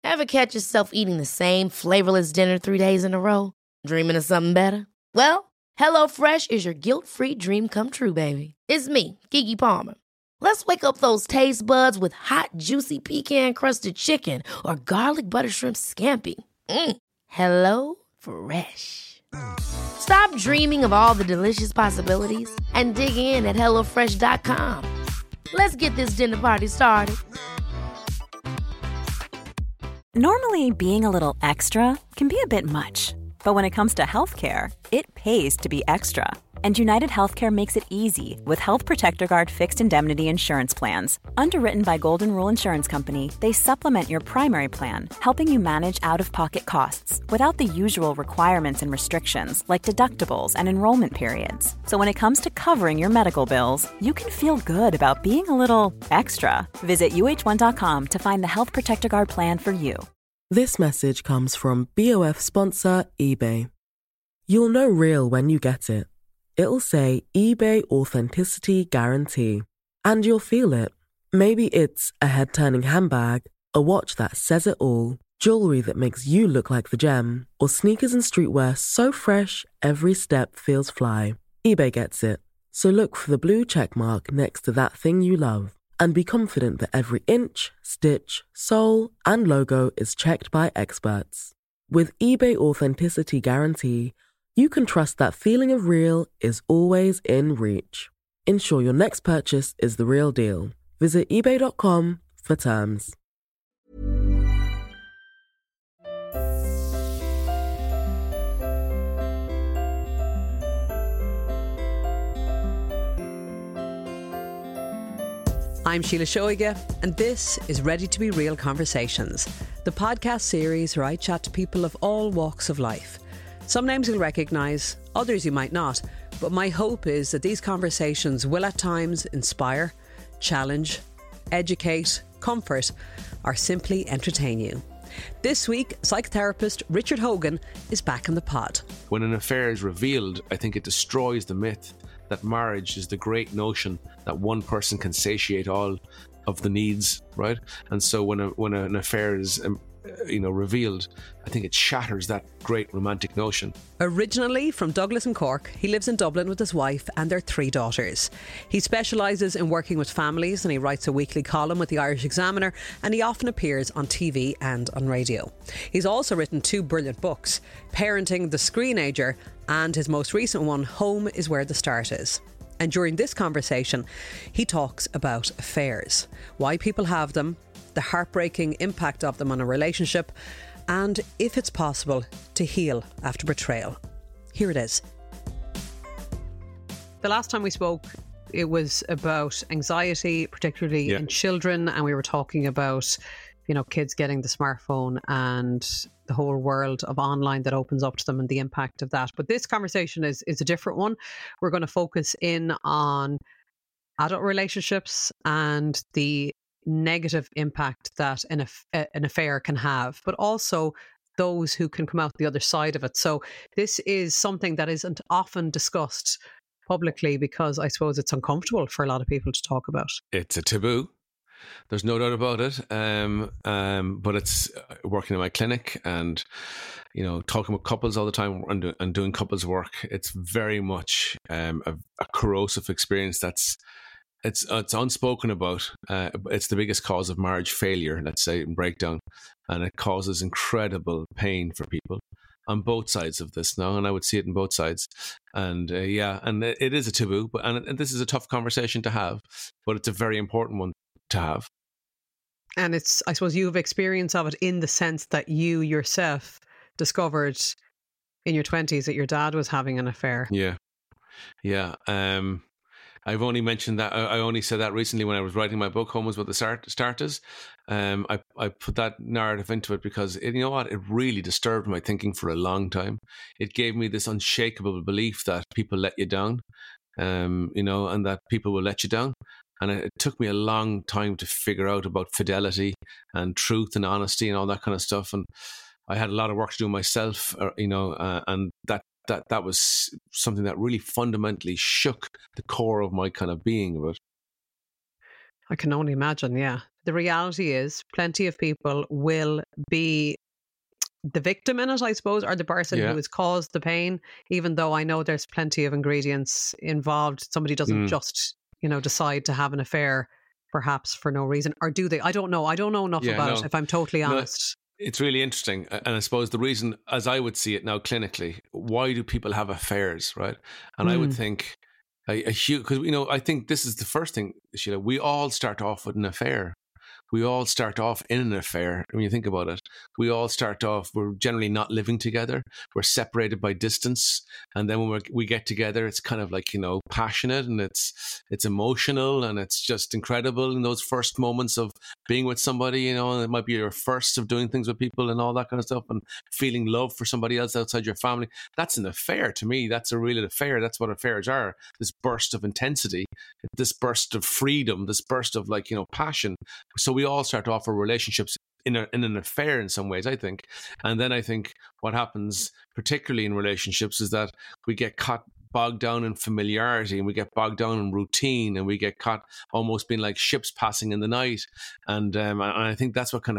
Ever catch yourself eating the same flavorless dinner 3 days in a row? Dreaming of something better? Well, HelloFresh is your guilt-free dream come true, baby. It's me, Keke Palmer. Let's wake up those taste buds with hot, juicy pecan-crusted chicken or garlic butter shrimp scampi. Hello Fresh. Stop dreaming of all the delicious possibilities and dig in at HelloFresh.com. Let's get this dinner party started. Normally, being a little extra can be a bit much. But when it comes to healthcare, it pays to be extra. And United Healthcare makes it easy with Health Protector Guard fixed indemnity insurance plans. Underwritten by Golden Rule Insurance Company, they supplement your primary plan, helping you manage out-of-pocket costs without the usual requirements and restrictions like deductibles and enrollment periods. So when it comes to covering your medical bills, you can feel good about being a little extra. Visit uh1.com to find the Health Protector Guard plan for you. This message comes from BOF sponsor eBay. You'll know real when you get it. It'll say eBay Authenticity Guarantee. And you'll feel it. Maybe it's a head-turning handbag, a watch that says it all, jewelry that makes you look like the gem, or sneakers and streetwear so fresh every step feels fly. eBay gets it. So look for the blue check mark next to that thing you love. And be confident that every inch, stitch, sole, and logo is checked by experts. With eBay Authenticity Guarantee, you can trust that feeling of real is always in reach. Ensure your next purchase is the real deal. Visit ebay.com for terms. I'm Sheila Shoiga, and this is Ready to Be Real Conversations, the podcast series where I chat to people of all walks of life. Some names you'll recognise, others you might not, but my hope is that these conversations will at times inspire, challenge, educate, comfort, or simply entertain you. This week, psychotherapist Richard Hogan is back in the pod. When an affair is revealed, I think it destroys the myth that marriage is the great notion that one person can satiate all of the needs, right? And so when an affair is revealed, I think it shatters that great romantic notion. Originally from Douglas and Cork, he lives in Dublin with his wife and their 3 daughters. He specialises in working with families, and he writes a weekly column with the Irish Examiner, and he often appears on TV and on radio. He's also written 2 brilliant books, Parenting the Screenager and his most recent one, Home is Where the Start Is. And during this conversation, he talks about affairs, why people have them, the heartbreaking impact of them on a relationship, and if it's possible to heal after betrayal. Here it is. The last time we spoke, it was about anxiety, particularly in children, and we were talking about, kids getting the smartphone and the whole world of online that opens up to them and the impact of that. But this conversation is a different one. We're going to focus in on adult relationships and the negative impact that an affair can have, but also those who can come out the other side of it. So this is something that isn't often discussed publicly because I suppose it's uncomfortable for a lot of people to talk about. It's a taboo. There's no doubt about it. But it's working in my clinic and, talking with couples all the time and doing couples work. It's very much a corrosive experience it's unspoken about. It's the biggest cause of marriage failure, let's say, and breakdown. And it causes incredible pain for people on both sides of this now. And I would see it in both sides. And it is a taboo. And this is a tough conversation to have, but it's a very important one to have. And I suppose you have experience of it in the sense that you yourself discovered in your 20s that your dad was having an affair. Yeah. I've only mentioned that. I only said that recently when I was writing my book, Home is Where the Start Is. I put that narrative into it because you know what? It really disturbed my thinking for a long time. It gave me this unshakable belief that people let you down, and that people will let you down. And it took me a long time to figure out about fidelity and truth and honesty and all that kind of stuff. And I had a lot of work to do myself, and that was something that really fundamentally shook the core of my kind of being. But I can only imagine, yeah. the reality is plenty of people will be the victim in it, I suppose, or the person who has caused the pain, even though I know there's plenty of ingredients involved. Somebody doesn't just, decide to have an affair perhaps for no reason, or do they? I don't know. I don't know enough about it, if I'm totally honest. It's really interesting. And I suppose the reason, as I would see it now clinically, why do people have affairs, right? And I would think a huge, because, I think this is the first thing, Sheila, we all start off with an affair. We all start off in an affair. When you think about it, we all start off, we're generally not living together. We're separated by distance. And then when we get together, it's kind of like, passionate, and it's emotional, and it's just incredible in those first moments of being with somebody, and it might be your first of doing things with people and all that kind of stuff, and feeling love for somebody else outside your family. That's an affair to me. That's a real affair. That's what affairs are. This burst of intensity, this burst of freedom, this burst of passion. So we all start off our relationships in an affair in some ways, I think. And then I think what happens, particularly in relationships, is that we get caught bogged down in familiarity, and we get bogged down in routine, and we get caught almost being like ships passing in the night. And I think that's what kind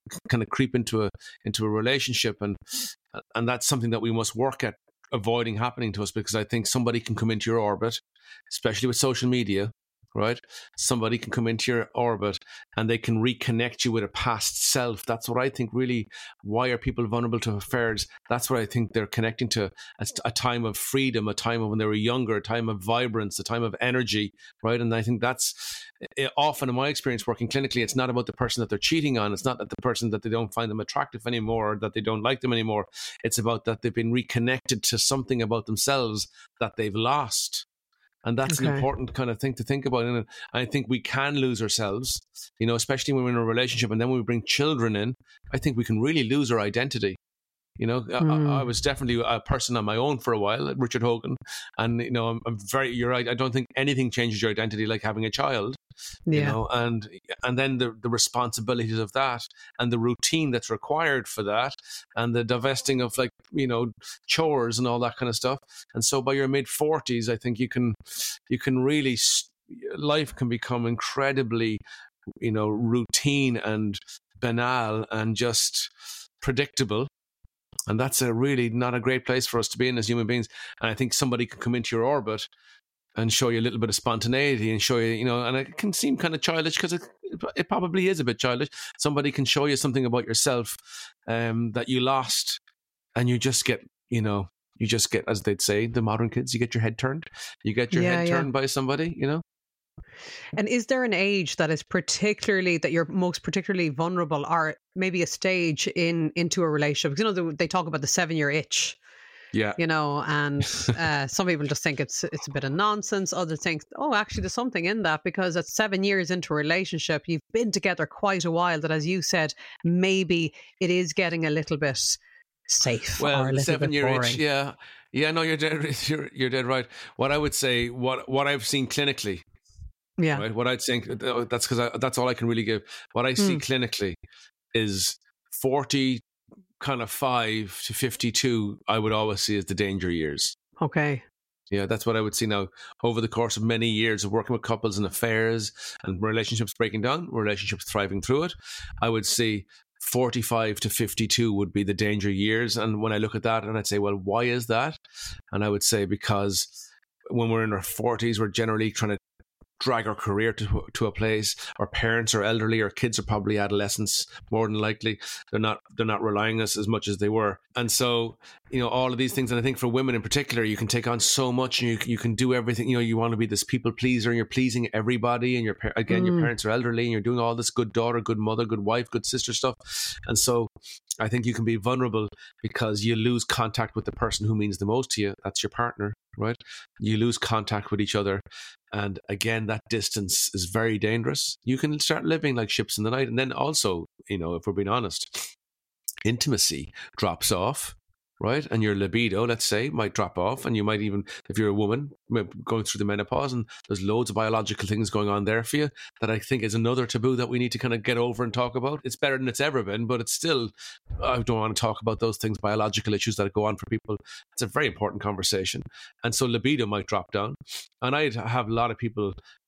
of creep into a relationship, and that's something that we must work at avoiding happening to us, because I think somebody can come into your orbit, especially with social media. Right? Somebody can come into your orbit and they can reconnect you with a past self. That's what I think really, why are people vulnerable to affairs? That's what I think they're connecting to, a time of freedom, a time of when they were younger, a time of vibrance, a time of energy, right? And I think that's often, in my experience working clinically, it's not about the person that they're cheating on. It's not that the person that they don't find them attractive anymore, or that they don't like them anymore. It's about that they've been reconnected to something about themselves that they've lost. And that's an important kind of thing to think about. And I think we can lose ourselves, especially when we're in a relationship. And then when we bring children in, I think we can really lose our identity. I was definitely a person on my own for a while, Richard Hogan. And, you're right. I don't think anything changes your identity like having a child, and then the responsibilities of that, and the routine that's required for that, and the divesting of chores and all that kind of stuff. And so by your mid-40s, I think you can really, life can become incredibly, routine and banal and just predictable. And that's really not a great place for us to be in as human beings. And I think somebody can come into your orbit and show you a little bit of spontaneity, and show you, and it can seem kind of childish, because it probably is a bit childish. Somebody can show you something about yourself that you lost, and you just get, as they'd say, the modern kids, you get your head turned. You get your head turned by somebody, And is there an age that is that you're most particularly vulnerable, or maybe a stage into a relationship? Because, they talk about the 7-year itch. Yeah. And some people just think it's a bit of nonsense. Others think, oh, actually, there's something in that, because at 7 years into a relationship, you've been together quite a while, that, as you said, maybe it is getting a little bit safe, or a little bit boring. Itch, yeah. No, you're dead right. What I would say, what I've seen clinically. Yeah. Right? What I'd think, that's because that's all I can really give. What I see clinically is 45 to 52, I would always see as the danger years. Okay. Yeah, that's what I would see now. Over the course of many years of working with couples and affairs and relationships breaking down, relationships thriving through it, I would see 45 to 52 would be the danger years. And when I look at that, and I'd say, well, why is that? And I would say because when we're in our 40s, we're generally trying to drag our career to a place. Our parents are elderly, our kids are probably adolescents, more than likely. They're not relying on us as much as they were. And so, all of these things, and I think for women in particular, you can take on so much, and you can do everything. You want to be this people pleaser, and you're pleasing everybody, and your parents are elderly, and you're doing all this good daughter, good mother, good wife, good sister stuff. And so I think you can be vulnerable because you lose contact with the person who means the most to you. That's your partner, right? You lose contact with each other. And again, that distance is very dangerous. You can start living like ships in the night. And then also, if we're being honest, intimacy drops off, right? And your libido, let's say, might drop off. And you might even, if you're a woman going through the menopause, and there's loads of biological things going on there for you, that I think is another taboo that we need to kind of get over and talk about. It's better than it's ever been, but it's still, I don't want to talk about those things, biological issues that go on for people. It's a very important conversation. And so libido might drop down. And I have a lot of people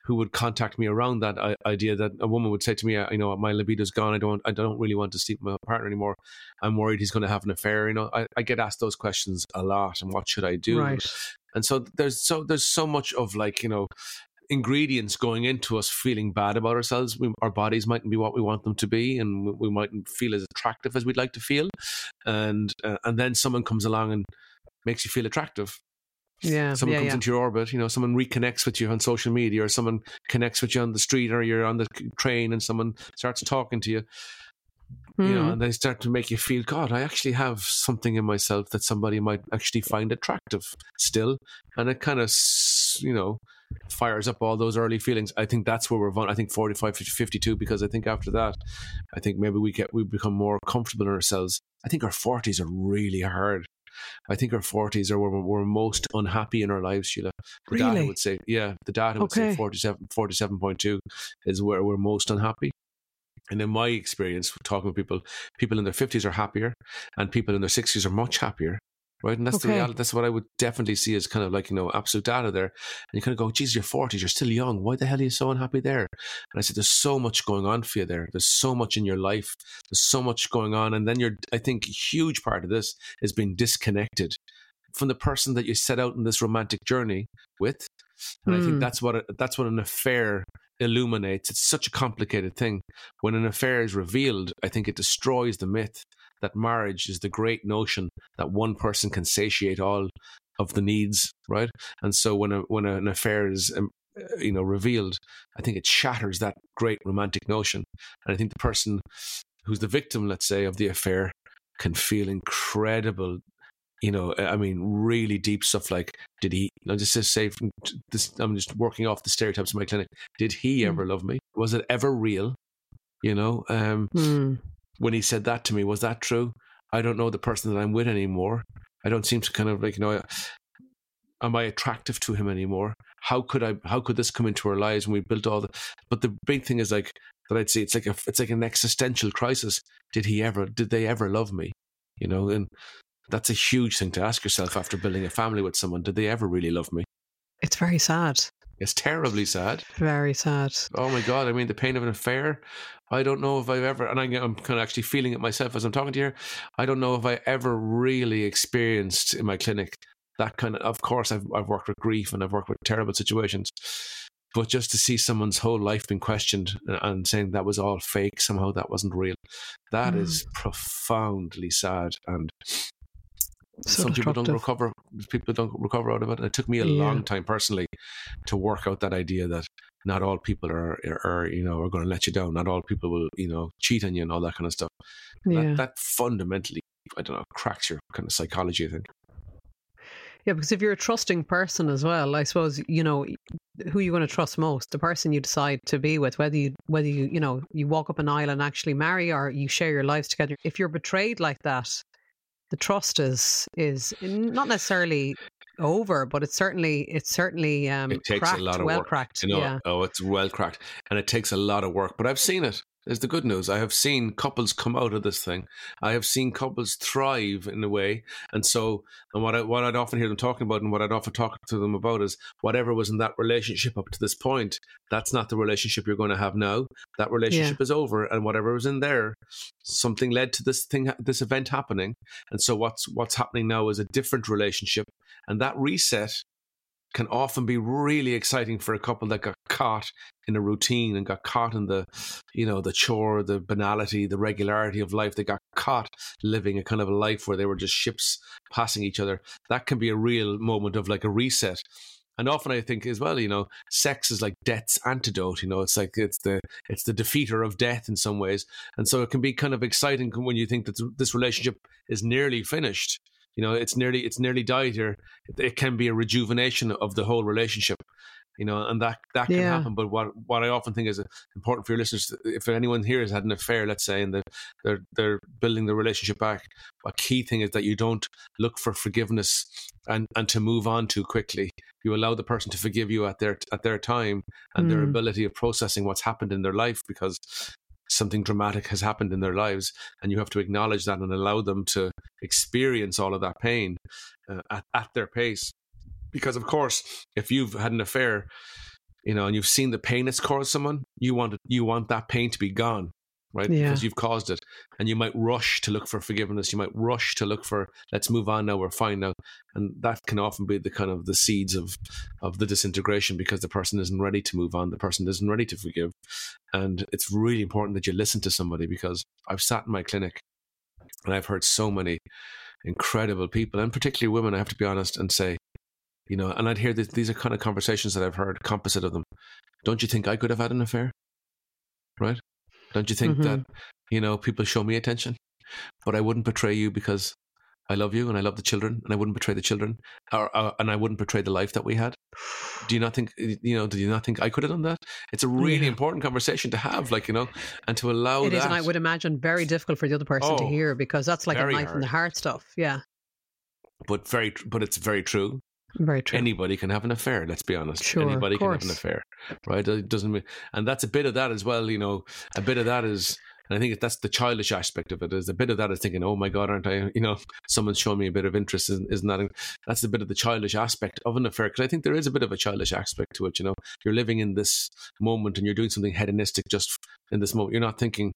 who would contact me around that idea that a woman would say to me, my libido's gone. I don't really want to sleep with my partner anymore. I'm worried he's going to have an affair. I get asked those questions a lot, and what should I do? Right. And so there's so much of ingredients going into us feeling bad about ourselves. Our bodies mightn't be what we want them to be, and we mightn't feel as attractive as we'd like to feel. And then someone comes along and makes you feel attractive. Yeah, someone comes into your orbit. Someone reconnects with you on social media, or someone connects with you on the street, or you're on the train, and someone starts talking to you. And they start to make you feel, God, I actually have something in myself that somebody might actually find attractive still, and it kind of, fires up all those early feelings. I think that's where I think 45 to 52, because I think after that, I think maybe we become more comfortable in ourselves. I think our 40s are really hard. I think our 40s are where we're most unhappy in our lives, Sheila. The data would say 47.2 is where we're most unhappy. And in my experience, talking with people in their 50s are happier, and people in their 60s are much happier, right? And that's the reality. That's what I would definitely see as kind of absolute data there. And you kind of go, geez, you're 40s, you're still young. Why the hell are you so unhappy there? And I said, there's so much going on for you there. There's so much in your life. There's so much going on. And then I think a huge part of this is being disconnected from the person that you set out in this romantic journey with. And I think that's what an affair illuminates. It's such a complicated thing. When an affair is revealed, I think it destroys the myth that marriage is the great notion that one person can satiate all of the needs, right? And so when an affair is revealed, I think it shatters that great romantic notion. And I think the person who's the victim, let's say, of the affair can feel incredible, really deep stuff like, did he, I'll just say from this, I'm just working off the stereotypes in my clinic, did he ever love me? Was it ever real? When he said that to me, was that true? I don't know the person that I'm with anymore. I don't seem to kind of am I attractive to him anymore? How could this come into our lives when we built but the big thing is that I'd say it's like an existential crisis. Did they ever love me? And that's a huge thing to ask yourself after building a family with someone. Did they ever really love me? It's very sad. It's terribly sad. Very sad. Oh my God. I mean, the pain of an affair. I don't know if I've ever, and I'm kind of actually feeling it myself as I'm talking to you here. I don't know if I ever really experienced in my clinic that kind of course, I've worked with grief and I've worked with terrible situations. But just to see someone's whole life being questioned and saying that was all fake, somehow that wasn't real, that is profoundly sad. And some people don't recover. People don't recover out of it. And it took me a long time personally to work out that idea that not all people are going to let you down. Not all people will, cheat on you and all that kind of stuff. Yeah. That fundamentally, cracks your kind of psychology, I think. Yeah, because if you're a trusting person as well, I suppose, who are you going to trust most? The person you decide to be with, whether you walk up an aisle and actually marry, or you share your lives together. If you're betrayed like that, the trust is not necessarily over, but it's certainly it takes cracked, a lot of work. Cracked. Oh, it's well cracked, and it takes a lot of work. But I've seen it. Is the good news. I have seen couples come out of this thing. I have seen couples thrive in a way. And what I'd often hear them talking about, and what I'd often talk to them about, is whatever was in that relationship up to this point, that's not the relationship you're going to have now. That relationship is over, and whatever was in there, something led to this event happening. And so what's happening now is a different relationship, and that reset can often be really exciting for a couple that got caught in a routine and got caught in the chore, the banality, the regularity of life. They got caught living a kind of a life where they were just ships passing each other. That can be a real moment of like a reset. And often I think as well, sex is like death's antidote. It's like it's the defeater of death in some ways. And so it can be kind of exciting when you think that this relationship is nearly finished. It's nearly died here. It can be a rejuvenation of the whole relationship, and that can happen. But what I often think is important for your listeners, if anyone here has had an affair, let's say, and they're building the relationship back, a key thing is that you don't look for forgiveness and to move on too quickly. You allow the person to forgive you at their time and their ability of processing what's happened in their life, because something dramatic has happened in their lives, and you have to acknowledge that and allow them to experience all of that pain at their pace. Because of course, if you've had an affair, and you've seen the pain it's caused someone, you want that pain to be gone, right? Yeah. Because you've caused it. And you might rush to look for forgiveness. You might rush to look for, let's move on now, we're fine now. And that can often be the kind of the seeds of the disintegration, because the person isn't ready to move on. The person isn't ready to forgive. And it's really important that you listen to somebody, because I've sat in my clinic and I've heard so many incredible people, and particularly women, I have to be honest, and say, and I'd hear these are kind of conversations that I've heard, composite of them. Don't you think I could have had an affair? Right? Don't you think that, people show me attention, but I wouldn't betray you because I love you and I love the children, and I wouldn't betray the children, and I wouldn't betray the life that we had. Do you not think, do you not think I could have done that? It's a really important conversation to have, and to allow it that. It is, and I would imagine very difficult for the other person to hear, because that's like a knife in the heart stuff. Yeah. But it's very true. Very true. Anybody can have an affair, let's be honest. Sure, anybody can have an affair, right? It doesn't mean, and that's a bit of that as well, a bit of that is, and I think that's the childish aspect of it, is a bit of that is thinking, oh my God, aren't I, someone's showing me a bit of interest, isn't that, that's a bit of the childish aspect of an affair, because I think there is a bit of a childish aspect to it, you're living in this moment and you're doing something hedonistic just in this moment. You're not thinking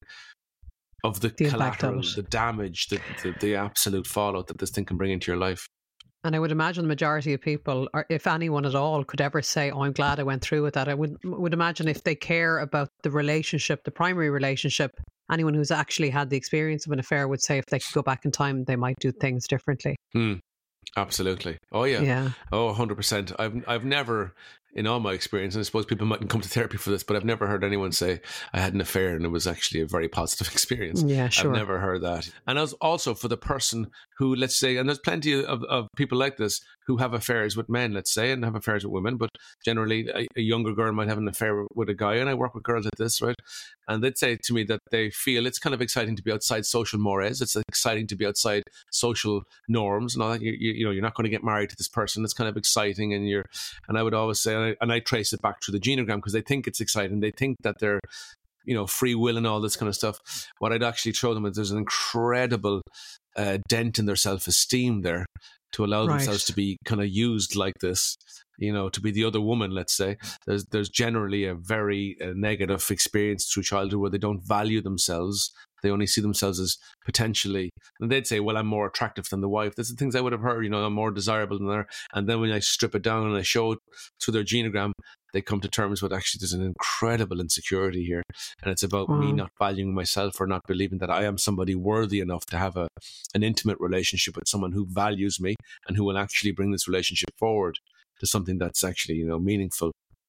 of the collateral, the damage, the absolute fallout that this thing can bring into your life. And I would imagine the majority of people, or if anyone at all, could ever say, oh, I'm glad I went through with that. I would imagine if they care about the relationship, the primary relationship, anyone who's actually had the experience of an affair would say if they could go back in time, they might do things differently. Absolutely. Oh, yeah. Yeah. Oh, 100%. I've never, in all my experience, and I suppose people mightn't come to therapy for this, but I've never heard anyone say I had an affair and it was actually a very positive experience. Yeah, sure. I've never heard that. And as also for the person who, let's say, and there's plenty of people like this who have affairs with men, let's say, and have affairs with women, but generally a younger girl might have an affair with a guy, and I work with girls like this, right? And they'd say to me that they feel it's kind of exciting to be outside social mores. It's exciting to be outside social norms and all that. You're not going to get married to this person. It's kind of exciting, and I would always say, and I trace it back to the genogram, because they think it's exciting. They think that they're, free will and all this kind of stuff. What I'd actually show them is there's an incredible dent in their self-esteem there to allow themselves to be kind of used like this, to be the other woman, let's say. There's generally a very negative experience through childhood where they don't value themselves. They only see themselves as potentially, and they'd say, well, I'm more attractive than the wife. That's the things I would have heard, I'm more desirable than her. And then when I strip it down and I show it through their genogram, they come to terms with actually there's an incredible insecurity here. And it's about me not valuing myself, or not believing that I am somebody worthy enough to have an intimate relationship with someone who values me and who will actually bring this relationship forward to something that's actually, meaningful.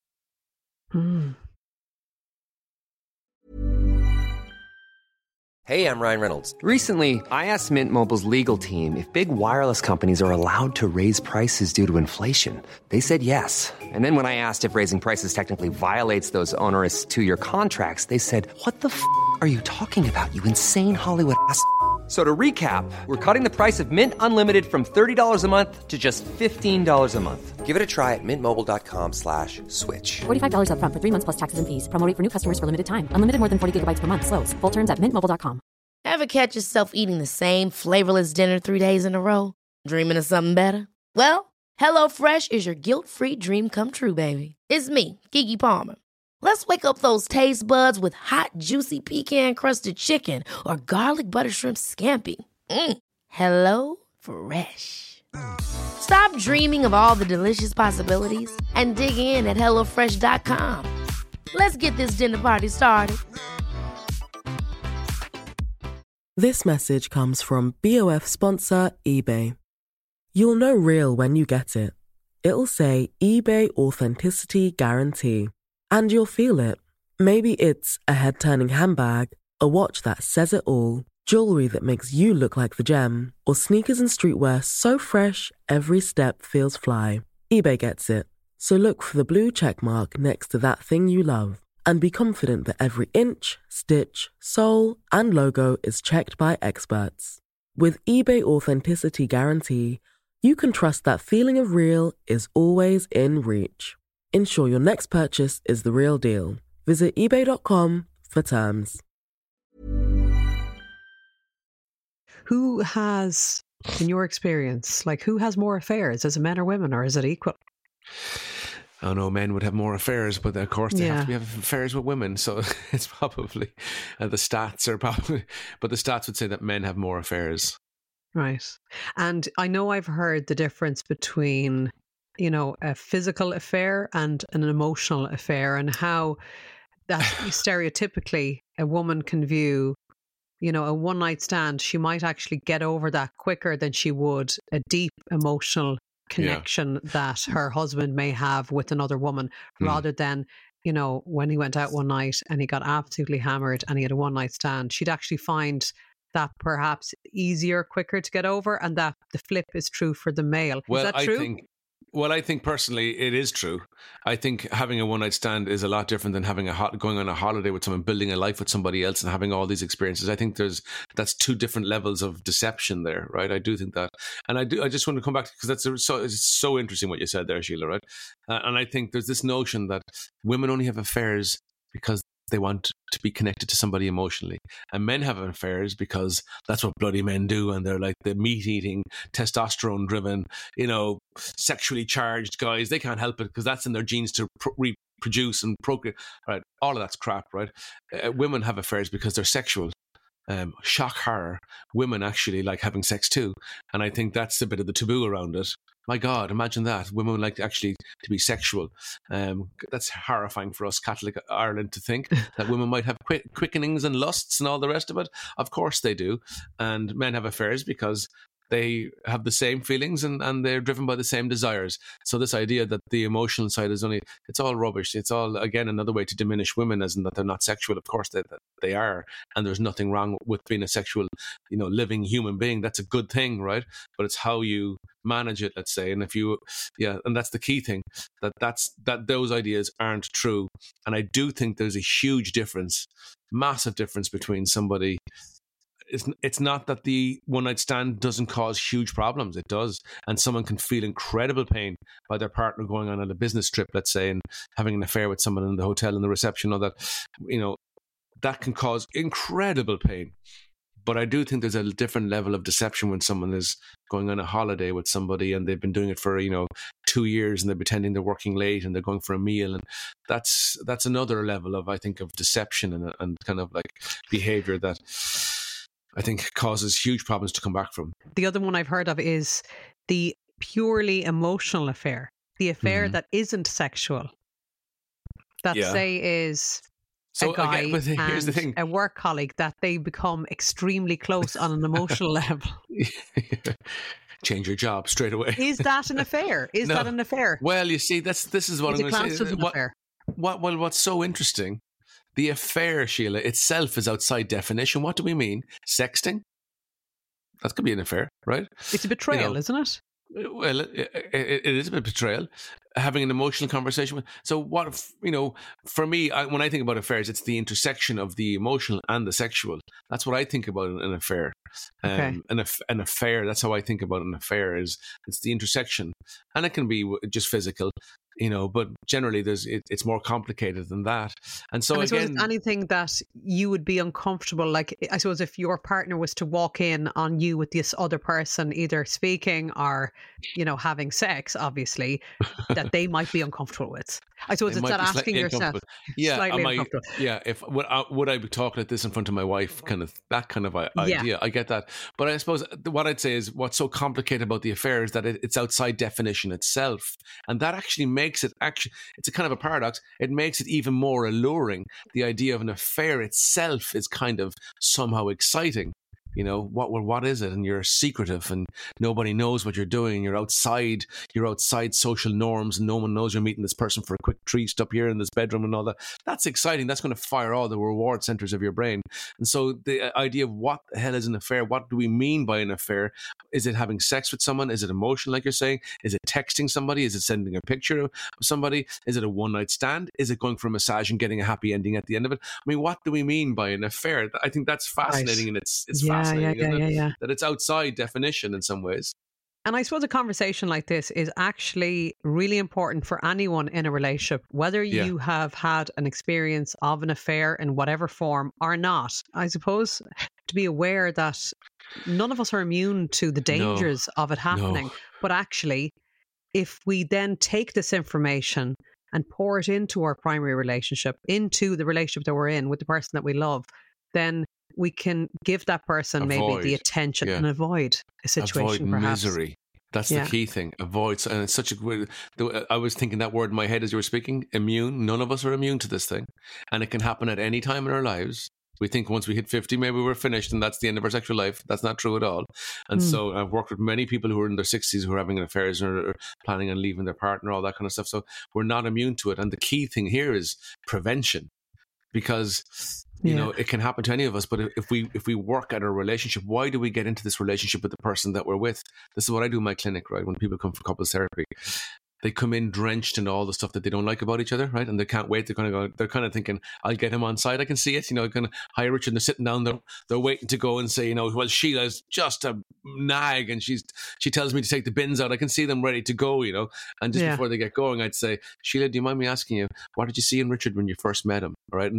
Hey, I'm Ryan Reynolds. Recently, I asked Mint Mobile's legal team if big wireless companies are allowed to raise prices due to inflation. They said yes. And then when I asked if raising prices technically violates those onerous 2-year contracts, they said, what the f*** are you talking about, you insane Hollywood ass f- So to recap, we're cutting the price of Mint Unlimited from $30 a month to just $15 a month. Give it a try at mintmobile.com/switch. $45 up front for 3 months plus taxes and fees. Promo rate for new customers for limited time. Unlimited more than 40 gigabytes per month. Slows full terms at mintmobile.com. Ever catch yourself eating the same flavorless dinner 3 days in a row? Dreaming of something better? Well, HelloFresh is your guilt-free dream come true, baby. It's me, Keke Palmer. Let's wake up those taste buds with hot, juicy pecan-crusted chicken or garlic butter shrimp scampi. Hello Fresh. Stop dreaming of all the delicious possibilities and dig in at HelloFresh.com. Let's get this dinner party started. This message comes from BOF sponsor eBay. You'll know real when you get it. It'll say eBay Authenticity Guarantee. And you'll feel it. Maybe it's a head-turning handbag, a watch that says it all, jewelry that makes you look like the gem, or sneakers and streetwear so fresh every step feels fly. eBay gets it. So look for the blue check mark next to that thing you love. And be confident that every inch, stitch, sole, and logo is checked by experts. With eBay Authenticity Guarantee, you can trust that feeling of real is always in reach. Ensure your next purchase is the real deal. Visit ebay.com for terms. Who has, in your experience, who has more affairs? Is it men or women, or is it equal? I know men would have more affairs, but of course they have to be having affairs with women. So it's probably the stats are probably, but the stats would say that men have more affairs. Right. And I know I've heard the difference between, a physical affair and an emotional affair, and how that stereotypically a woman can view, a one night stand. She might actually get over that quicker than she would a deep emotional connection that her husband may have with another woman, rather than, when he went out one night and he got absolutely hammered and he had a one night stand, she'd actually find that perhaps easier, quicker to get over, and that the flip is true for the male. Well, is that true? I think personally it is true. I think having a one-night stand is a lot different than having going on a holiday with someone, building a life with somebody else and having all these experiences. I think that's two different levels of deception there, right? I do think that. And I just want to come back, because it's so interesting what you said there, Sheila, right? And I think there's this notion that women only have affairs because they want to be connected to somebody emotionally, and men have affairs because that's what bloody men do, and they're like the meat-eating, testosterone-driven, sexually charged guys. They can't help it because that's in their genes to reproduce and procreate. Right, all of that's crap, right? Women have affairs because they're sexual. Shock horror, women actually like having sex too, and I think that's a bit of the taboo around it. My God, imagine that. Women like actually to be sexual. That's horrifying for us Catholic Ireland to think that women might have quickenings and lusts and all the rest of it. Of course they do. And men have affairs because they have the same feelings and they're driven by the same desires. So this idea that the emotional side is it's all rubbish. It's all, again, another way to diminish women, as in that they're not sexual. Of course they are. And there's nothing wrong with being a sexual, living human being. That's a good thing, right? But it's how you manage it, let's say. And and that's the key thing, that those ideas aren't true. And I do think there's a huge difference, massive difference between somebody. It's not that the one-night stand doesn't cause huge problems. It does. And someone can feel incredible pain by their partner going on a business trip, let's say, and having an affair with someone in the hotel, in the reception, or that, that can cause incredible pain. But I do think there's a different level of deception when someone is going on a holiday with somebody and they've been doing it for, 2 years, and they're pretending they're working late and they're going for a meal. And that's another level of, I think, of deception and kind of like behavior that I think causes huge problems to come back from. The other one I've heard of is the purely emotional affair, the affair that isn't sexual. That say is a guy here's the thing. A work colleague, that they become extremely close on an emotional level. Change your job straight away. Is that an affair? Is that an affair? Well, you see, this is what I'm going to say. What's so interesting, the affair, Sheila, itself is outside definition. What do we mean? Sexting? That could be an affair, right? It's a betrayal, isn't it? Well, it is a bit of betrayal. Having an emotional conversation with. So what, for me, when I think about affairs, it's the intersection of the emotional and the sexual. That's what I think about an affair. Okay. An affair, that's how I think about an affair, it's the intersection. And it can be just physical, but generally it's more complicated than that. And so again, anything that you would be uncomfortable, like I suppose if your partner was to walk in on you with this other person, either speaking or, having sex, obviously, that they might be uncomfortable with. I suppose it's that asking yourself. Yeah. Slightly uncomfortable. Yeah. Would I be talking at this in front of my wife? That kind of idea. Yeah. I get that. But I suppose what I'd say is what's so complicated about the affair is that it's outside definition itself. And that actually makes it it's a kind of a paradox. It makes it even more alluring. The idea of an affair itself is kind of somehow exciting. What is it? And you're secretive and nobody knows what you're doing. You're outside social norms and no one knows you're meeting this person for a quick treat up here in this bedroom and all that. That's exciting. That's going to fire all the reward centers of your brain. And so the idea of what the hell is an affair? What do we mean by an affair? Is it having sex with someone? Is it emotional, like you're saying? Is it texting somebody? Is it sending a picture of somebody? Is it a one-night stand? Is it going for a massage and getting a happy ending at the end of it? I mean, what do we mean by an affair? I think that's fascinating, and it's fascinating. Yeah. That it's outside definition in some ways. And I suppose a conversation like this is actually really important for anyone in a relationship, whether you have had an experience of an affair in whatever form or not. I suppose to be aware that none of us are immune to the dangers of it happening. But actually, if we then take this information and pour it into our primary relationship, into the relationship that we're in with the person that we love, then we can give that person maybe the attention and avoid a situation, perhaps. Misery. That's the key thing. Avoid. And it's such a good. I was thinking that word in my head as you were speaking. Immune. None of us are immune to this thing, and it can happen at any time in our lives. We think once we hit 50, maybe we're finished and that's the end of our sexual life. That's not true at all. And so I've worked with many people who are in their 60s who are having affairs or planning on leaving their partner, all that kind of stuff. So we're not immune to it. And the key thing here is prevention, because you know, it can happen to any of us. But if we work at our relationship, why do we get into this relationship with the person that we're with? This is what I do in my clinic, right? When people come for couples therapy, they come in drenched in all the stuff that they don't like about each other, right? And they can't wait. They're kind of thinking, I'll get him on side. I can see it, you know, kind of, hi, Richard. And they're sitting down, they're waiting to go and say, you know, well, Sheila's just a nag and she tells me to take the bins out. I can see them ready to go, you know. And just before they get going, I'd say, Sheila, do you mind me asking you, what did you see in Richard when you first met him? All right. And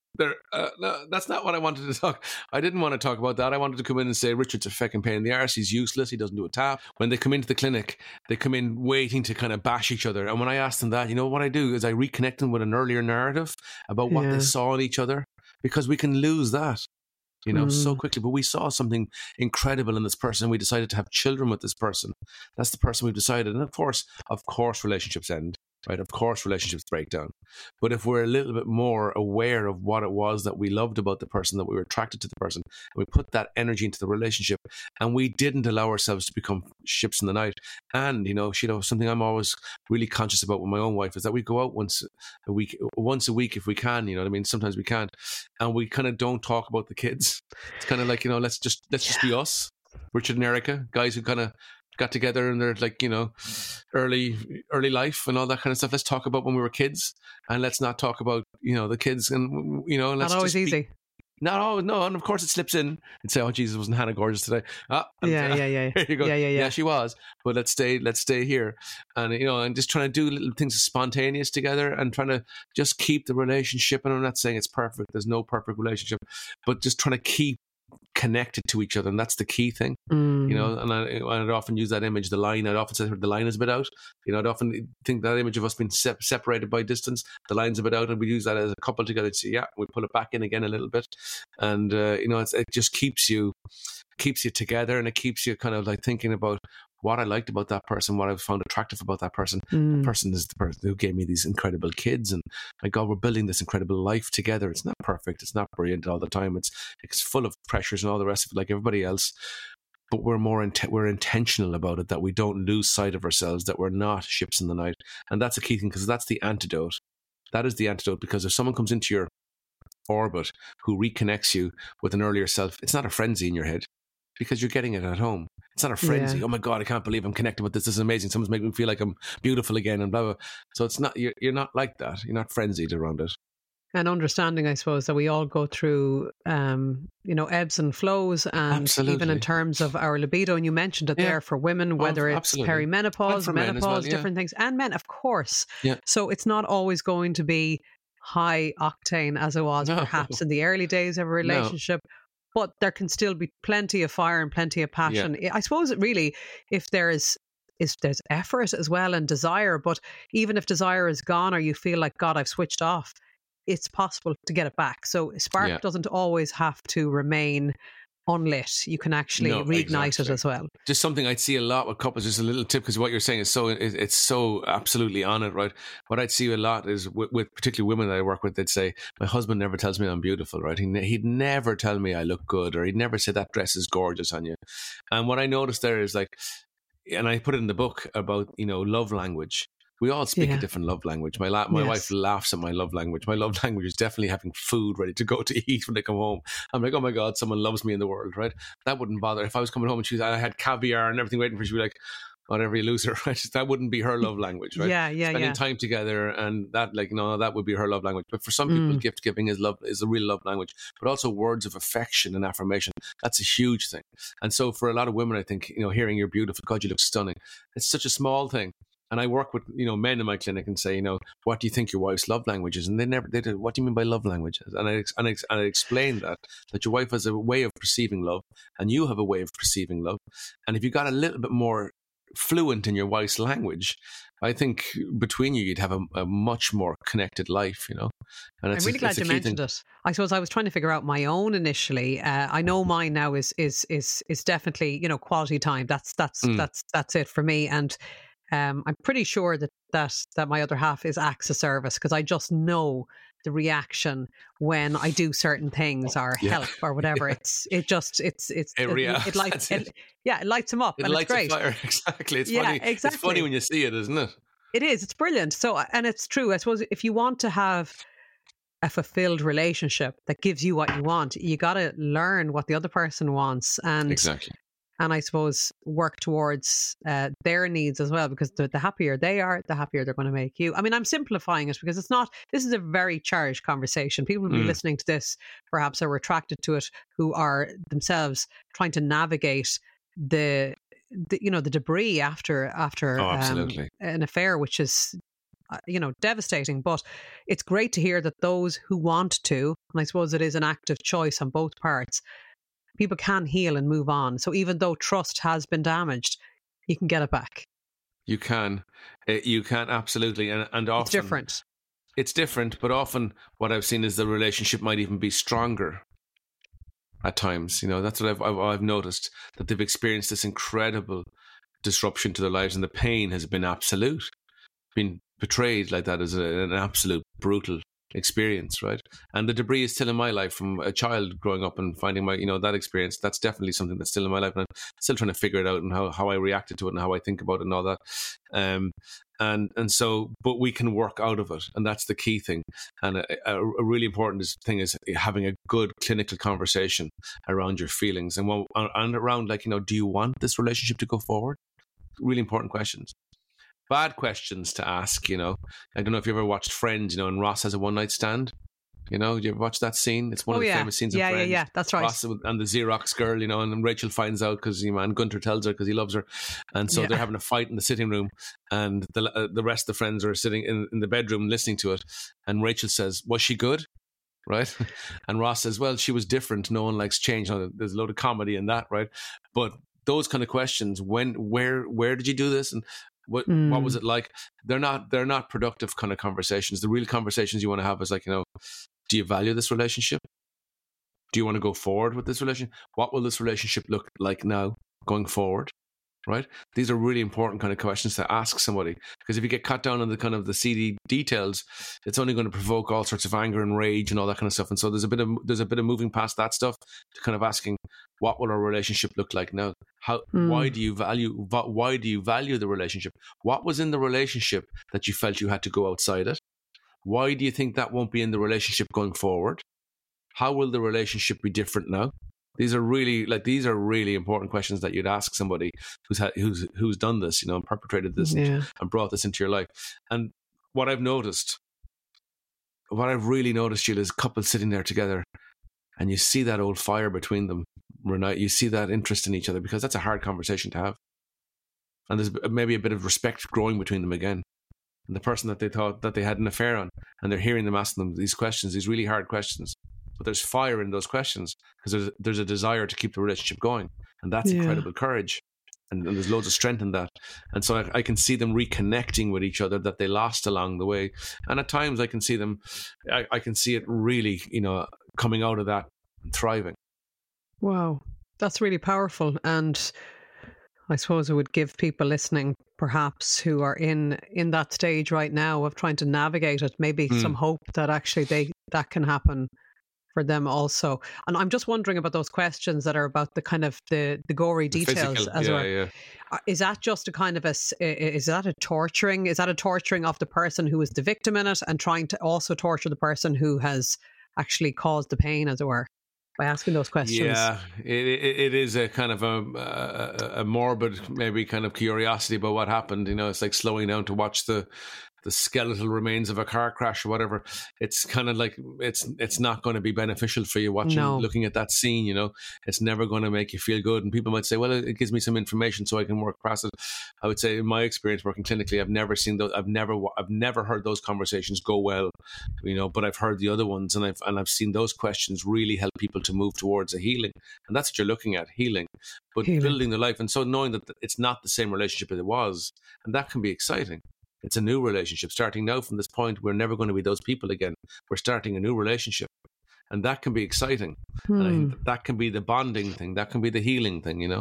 no, that's not what I wanted to talk. I didn't want to talk about that. I wanted to come in and say, Richard's a fucking pain in the arse. He's useless. He doesn't do a tap. When they come into the clinic, they come in waiting to kind of bash each other. And when I ask them that, you know what I do is I reconnect them with an earlier narrative about what they saw in each other, because we can lose that, you know, so quickly. But we saw something incredible in this person, and we decided to have children with this person. That's the person we've decided. And of course, relationships end. Right, of course, relationships break down. But if we're a little bit more aware of what it was that we loved about the person, that we were attracted to the person, and we put that energy into the relationship, and we didn't allow ourselves to become ships in the night. And, you know, something I'm always really conscious about with my own wife is that we go out once a week if we can, you know what I mean? Sometimes we can't. And we kind of don't talk about the kids. It's kind of like, you know, let's just be us, Richard and Erica, guys who kind of got together in their, like, you know, early life and all that kind of stuff. Let's talk about when we were kids, and let's not talk about, you know, the kids, and, you know, let's not always easy. Not always, no, and of course it slips in and say, "Oh Jesus, wasn't Hannah gorgeous today?" Yeah. Here you go. Yeah, she was. But let's stay here, and, you know, and just trying to do little things spontaneous together, and trying to just keep the relationship. And I'm not saying it's perfect. There's no perfect relationship, but just trying to keep connected to each other, and that's the key thing, you know. And I'd often use that image, the line. I'd often say the line is a bit out, you know. I'd often think that image of us being separated by distance, the line's a bit out, and we use that as a couple together to see, we pull it back in again a little bit, and you know, it just keeps you together, and it keeps you kind of like thinking about what I liked about that person, what I found attractive about that person. That person is the person who gave me these incredible kids, and my God, we're building this incredible life together. It's not perfect, it's not brilliant all the time. It's full of pressures and all the rest of it, like everybody else. But we're intentional about it, that we don't lose sight of ourselves, that we're not ships in the night, and that's a key thing, because that's the antidote. That is the antidote, because if someone comes into your orbit who reconnects you with an earlier self, it's not a frenzy in your head, because you're getting it at home. It's not a frenzy. Oh my God, I can't believe I'm connected with this. This is amazing. Someone's making me feel like I'm beautiful again, and blah, blah. So it's not, you're not like that. You're not frenzied around it. And understanding, I suppose, that we all go through, you know, ebbs and flows, and Absolutely. Even in terms of our libido. And you mentioned it there for women, whether it's perimenopause, menopause, different things, and men, of course. Yeah. So it's not always going to be high octane as it was perhaps in the early days of a relationship. But there can still be plenty of fire and plenty of passion. Yeah. I suppose it really, if there's effort as well and desire, but even if desire is gone, or you feel like, God, I've switched off, it's possible to get it back. So spark doesn't always have to remain unlit. You can actually reignite it as well. Just something I'd see a lot with couples, just a little tip, because what you're saying is it's so absolutely on it, right? What I'd see a lot is with particularly women that I work with, they'd say, my husband never tells me I'm beautiful, right? He'd never tell me I look good, or he'd never say that dress is gorgeous on you. And what I noticed there is, like, and I put it in the book about, you know, love language. We all speak a different love language. My wife laughs at my love language. My love language is definitely having food ready to go to eat when they come home. I'm like, oh my God, someone loves me in the world, right? That wouldn't bother. If I was coming home and I had caviar and everything waiting for her, she'd be like, whatever, you lose her, right? That wouldn't be her love language, right? Spending time together, and that, like, no, that would be her love language. But for some people, gift giving is a real love language. But also words of affection and affirmation, that's a huge thing. And so for a lot of women, I think, you know, hearing you're beautiful, God, you look stunning, it's such a small thing. And I work with, you know, men in my clinic and say, you know, what do you think your wife's love language is? And they do, what do you mean by love languages? And I explain that your wife has a way of perceiving love, and you have a way of perceiving love. And if you got a little bit more fluent in your wife's language, I think between you, you'd have a much more connected life, you know. And I'm really glad you mentioned it. I suppose I was trying to figure out my own initially. I know mine now is definitely, you know, quality time. That's it for me. And I'm pretty sure that my other half is acts of service, because I just know the reaction when I do certain things or help or whatever. It lights him up. It and lights it's great. a fire. Exactly. It's Yeah, funny. exactly. It's funny when you see it, isn't it? It is. It's brilliant. So, and it's true. I suppose if you want to have a fulfilled relationship that gives you what you want, you got to learn what the other person wants, and Exactly. And I suppose work towards their needs as well, because the happier they are, the happier they're going to make you. I mean, I'm simplifying it because this is a very charged conversation. People will be listening to this, perhaps are attracted to it, who are themselves trying to navigate the debris after an affair, which is devastating. But it's great to hear that those who want to, and I suppose it is an active choice on both parts, people can heal and move on. So even though trust has been damaged, you can get it back. You can absolutely, and often it's different. It's different, but often what I've seen is the relationship might even be stronger at times. You know, that's what I've noticed, that they've experienced this incredible disruption to their lives, and the pain has been absolute. Being betrayed like that is an absolute brutal experience, right? And the debris is still in my life from a child growing up and finding that experience. That's definitely something that's still in my life, and I'm still trying to figure it out, and how I reacted to it and how I think about it and all that. And so, but we can work out of it, and that's the key thing. And a really important thing is having a good clinical conversation around your feelings and around, like, do you want this relationship to go forward? Really important questions. Bad questions to ask, I don't know if you ever watched Friends, and Ross has a one-night stand. Did you ever watch that scene? It's one of the famous scenes of Friends. Yeah, that's right. Ross and the Xerox girl, and Rachel finds out because, and Gunter tells her because he loves her. And so they're having a fight in the sitting room, and the rest of the friends are sitting in the bedroom listening to it. And Rachel says, "Was she good?" Right? And Ross says, "Well, she was different. No one likes change." There's a load of comedy in that, right? But those kind of questions, where did you do this? And what was it like? They're not productive kind of conversations. The real conversations you want to have is like, do you value this relationship? Do you want to go forward with this relationship? What will this relationship look like now going forward? Right? These are really important kind of questions to ask somebody, because if you get caught down on the kind of the seedy details, it's only going to provoke all sorts of anger and rage and all that kind of stuff. And so there's a bit of moving past that stuff to kind of asking, what will our relationship look like now? Why do you value the relationship? What was in the relationship that you felt you had to go outside it? Why do you think that won't be in the relationship going forward? How will the relationship be different now? These are really important questions that you'd ask somebody who's done this, and perpetrated this and brought this into your life. And what I've really noticed, Sheila, is couples sitting there together, and you see that old fire between them. You see that interest in each other, because that's a hard conversation to have. And there's maybe a bit of respect growing between them again. And the person that they thought that they had an affair on, and they're hearing them asking them these questions, these really hard questions. But there's fire in those questions, because there's a desire to keep the relationship going. And that's incredible courage. And there's loads of strength in that. And so I can see them reconnecting with each other that they lost along the way. And at times I can see it really, coming out of that and thriving. Wow. That's really powerful. And I suppose it would give people listening, perhaps, who are in that stage right now of trying to navigate it, maybe some hope that actually that can happen for them also. And I'm just wondering about those questions that are about the kind of the gory details, physical, as well. Yeah. Is that just a kind of is that a torturing of the person who is the victim in it, and trying to also torture the person who has actually caused the pain, as it were, by asking those questions? Yeah, it is a kind of a morbid, maybe, kind of curiosity about what happened. It's like slowing down to watch the the skeletal remains of a car crash or whatever. It's kind of like it's not going to be beneficial for you looking at that scene. You know, it's never going to make you feel good. And people might say, well, it gives me some information so I can work past it. I would say, in my experience working clinically, I've never seen those. I've never heard those conversations go well. You know, but I've heard the other ones, and I've seen those questions really help people to move towards a healing, and that's what you're looking at, healing, but building the life. And so knowing that it's not the same relationship as it was, and that can be exciting. It's a new relationship. Starting now from this point, we're never going to be those people again. We're starting a new relationship. And that can be exciting. And I think that can be the bonding thing. That can be the healing thing, you know?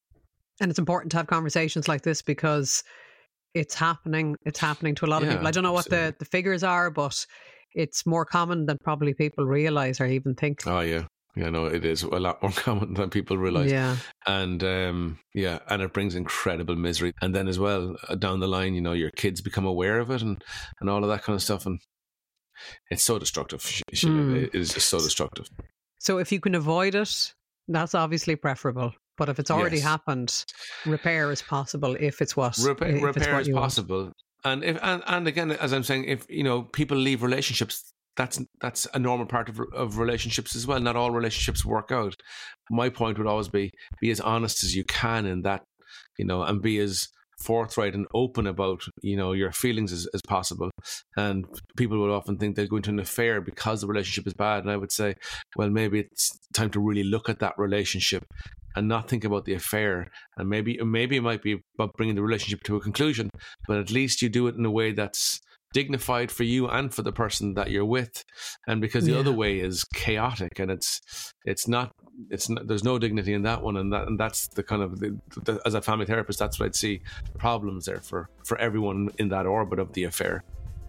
And it's important to have conversations like this because it's happening. It's happening to a lot of people. I don't know what the figures are, but it's more common than probably people realize or even think. Oh, yeah. Yeah, no, it is a lot more common than people realize. Yeah. And and it brings incredible misery. And then as well, down the line, you know, your kids become aware of it and all of that kind of stuff. And it's so destructive. It is just so destructive. So if you can avoid it, that's obviously preferable. But if it's already happened, repair is possible if it's what repair is possible. And and again, as I'm saying, if you know people leave relationships, that's a normal part of relationships as well. Not all relationships work out. My point would always be as honest as you can in that, you know, and be as forthright and open about, you know, your feelings as possible. And people would often think they'll go into an affair because the relationship is bad. And I would say, well, maybe it's time to really look at that relationship and not think about the affair. And maybe it might be about bringing the relationship to a conclusion, but at least you do it in a way that's dignified for you and for the person that you're with. And because the other way is chaotic and it's not there's no dignity in that one. And that's the kind of as a family therapist, that's what I'd see problems there for everyone in that orbit of the affair.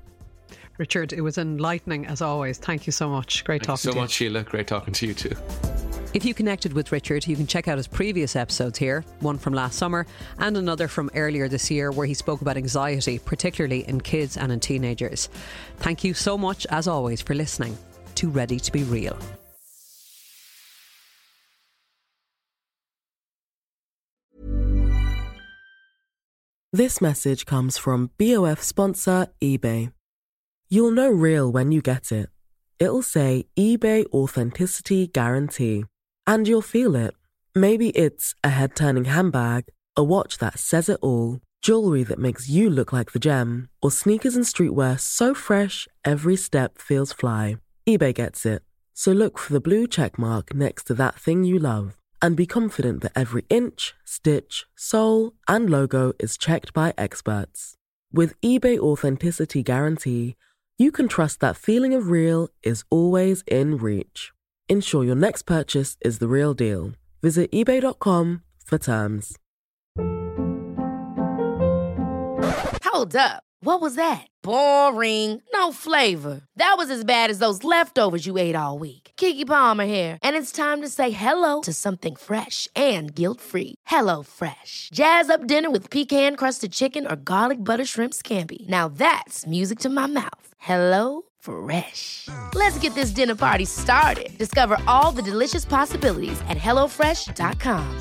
Richard, it was enlightening as always. Thank you so much. Great talking to you. Thank you so much, Sheila. Great talking to you too. If you connected with Richard, you can check out his previous episodes here, one from last summer and another from earlier this year where he spoke about anxiety, particularly in kids and in teenagers. Thank you so much, as always, for listening to Ready to Be Real. This message comes from BOF sponsor eBay. You'll know real when you get it. It'll say eBay Authenticity Guarantee. And you'll feel it. Maybe it's a head-turning handbag, a watch that says it all, jewelry that makes you look like the gem, or sneakers and streetwear so fresh every step feels fly. eBay gets it. So look for the blue check mark next to that thing you love and be confident that every inch, stitch, sole, and logo is checked by experts. With eBay Authenticity Guarantee, you can trust that feeling of real is always in reach. Ensure your next purchase is the real deal. Visit ebay.com for terms. Hold up. What was that? Boring. No flavor. That was as bad as those leftovers you ate all week. Keke Palmer here. And it's time to say hello to something fresh and guilt-free. Hello Fresh. Jazz up dinner with pecan-crusted chicken or garlic butter shrimp scampi. Now that's music to my mouth. Hello Fresh. Let's get this dinner party started. Discover all the delicious possibilities at HelloFresh.com.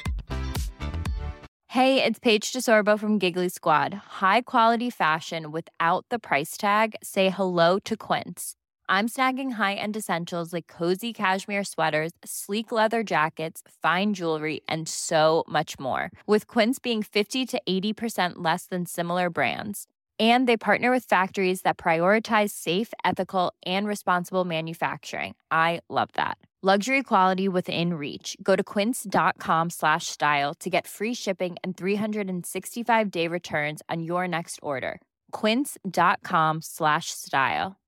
Hey, it's Paige DeSorbo from Giggly Squad. High quality fashion without the price tag. Say hello to Quince. I'm snagging high-end essentials like cozy cashmere sweaters, sleek leather jackets, fine jewelry, and so much more. With Quince being 50 to 80% less than similar brands. And they partner with factories that prioritize safe, ethical, and responsible manufacturing. I love that. Luxury quality within reach. Go to quince.com/style to get free shipping and 365-day returns on your next order. Quince.com/style.